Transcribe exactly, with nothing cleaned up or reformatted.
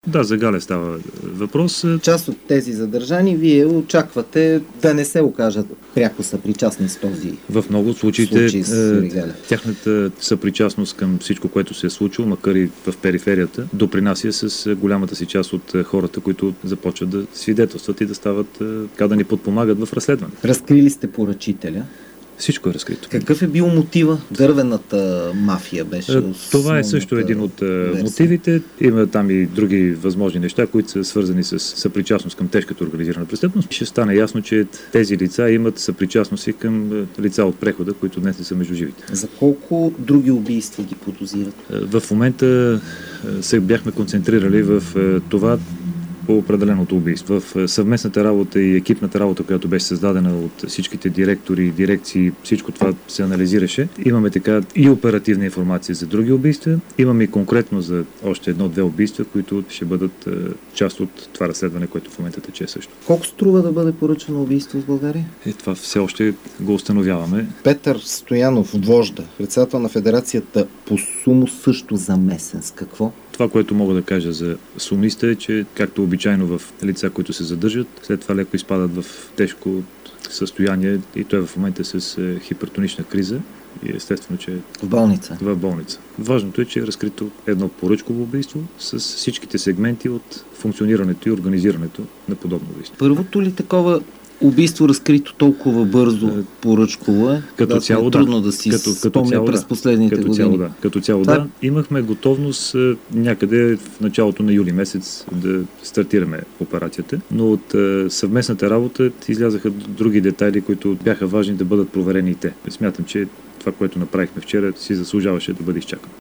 Да, за Галев става въпрос. Част от тези задържани вие очаквате да не се окажат пряко съпричастни с този в много от случаите случай с Юрий Галев. Тяхната съпричастност към всичко, което се е случило, макар и в периферията, допринася с голямата си част от хората, които започват да свидетелстват и да стават, така да ни подпомагат в разследване. Разкрили сте поръчителя. Всичко е разкрито. Какъв е бил мотива? Дървената мафия беше. Това е също един от версия. Мотивите. Има там и други възможни неща, които са свързани с съпричастност към тежката организирана престъпност. Ще стане ясно, че тези лица имат съпричастност и към лица от прехода, които днес не са между живите. За колко други убийства ги подозират? В момента се бяхме концентрирали в това, по определеното убийство. В съвместната работа и екипната работа, която беше създадена от всичките директори и дирекции, всичко това се анализираше. Имаме така и оперативна информация за други убийства, имаме и конкретно за още едно-две убийства, които ще бъдат е, част от това разследване, което в момента тече също. Колко струва да бъде поръчано убийство в България? И това все още го установяваме. Петър Стоянов, вожда, председател на Федерацията по сумо, също замесен с какво? Това, което мога да кажа за сумиста е, че както обичайно в лица, които се задържат, след това леко изпадат в тежко състояние и той в момента е с хипертонична криза и естествено, че в болница. В болница. Важното е, че е разкрито едно поръчково убийство с всичките сегменти от функционирането и организирането на подобно убийство. Първото ли такова убийство разкрито толкова бързо поръчково е? Като да, цяло, е да. трудно да си като, като спомня цяло, през да. последните като години. Цяло, да. Като цяло, Това... да. Имахме готовност някъде в началото на юли месец да стартираме операцията, но от съвместната работа излязаха други детайли, които бяха важни да бъдат проверени и те. Смятам, че това, което направихме вчера, си заслужаваше да бъде изчакано.